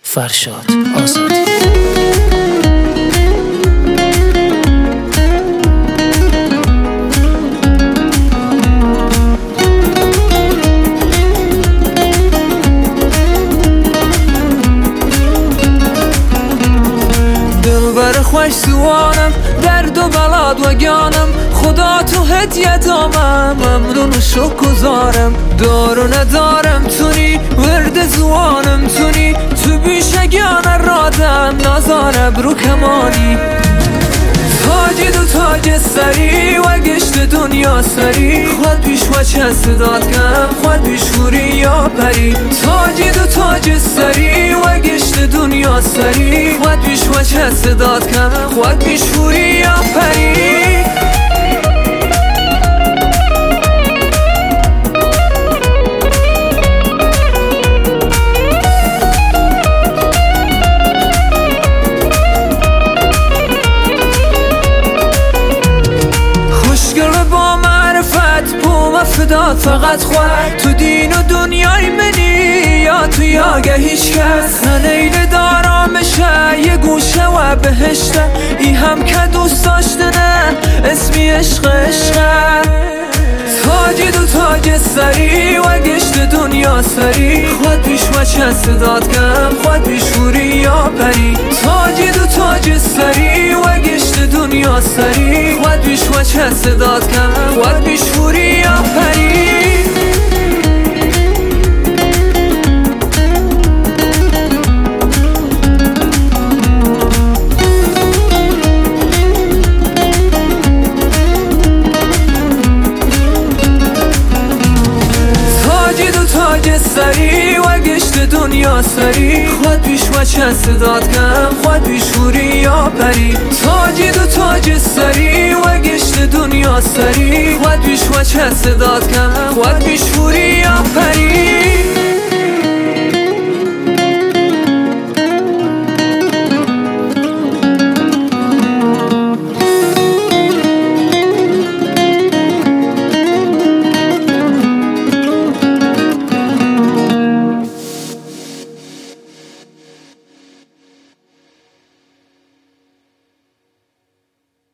فرشاد آزادی. دلبر خوش سوانم، درد و بلاد و گانم، خدا تو هدیه دامم، ممنون و شکرگزارم. دار و ندارم تونی، ورد زوانم تونی، تو بیشگان رادم، نازان ابرو کمانی. تاجی دو تاج سری و گشت دنیا سری، خود پیش و چه صدات کم، خود پیش خوری یا پری. تاجی دو تاج سری و گشت دنیا سری، خود پیش و چه صدات کم، خود پیش خوری یا پری. فدات فقط خود تو دین و دنیای منی، یا تو یاگه هیچ کس نیل دارامشه، یه گوشه و بهشته ای هم که دوست داشته نه، اسمی عشق عشقه. تاجی دو تاج سری و گشت دنیا سری، خود پیش و چه صدات کم، خود پیش خوری یا پری. تاجی دو تاج سری و گشت دنیا سری، خود پیش و چه صدات کم، خود پیش خوری یا پری. سری و گشت دنیا سری، خود پیش و چه صدات کم، خود پیش خوری یا پری. تاجی دو تاج سری و گشت دنیا سری، خود پیش و چه صدات کم، خود پیش خوری یا پری.